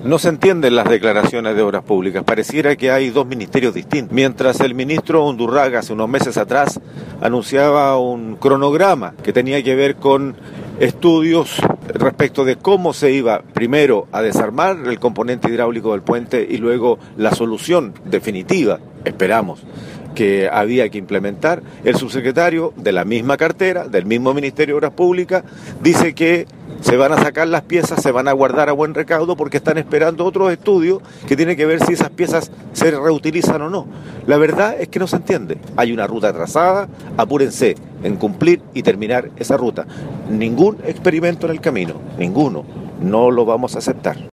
No se entienden las declaraciones de Obras Públicas. Pareciera que hay dos ministerios distintos. Mientras el ministro Undurraga hace unos meses atrás anunciaba un cronograma que tenía que ver con estudios respecto de cómo se iba primero a desarmar el componente hidráulico del puente y luego la solución definitiva, esperamos, que había que implementar, el subsecretario de la misma cartera, del mismo Ministerio de Obras Públicas, dice que se van a sacar las piezas, se van a guardar a buen recaudo porque están esperando otros estudios que tienen que ver si esas piezas se reutilizan o no. La verdad es que no se entiende. Hay una ruta trazada, apúrense en cumplir y terminar esa ruta. Ningún experimento en el camino, ninguno. No lo vamos a aceptar.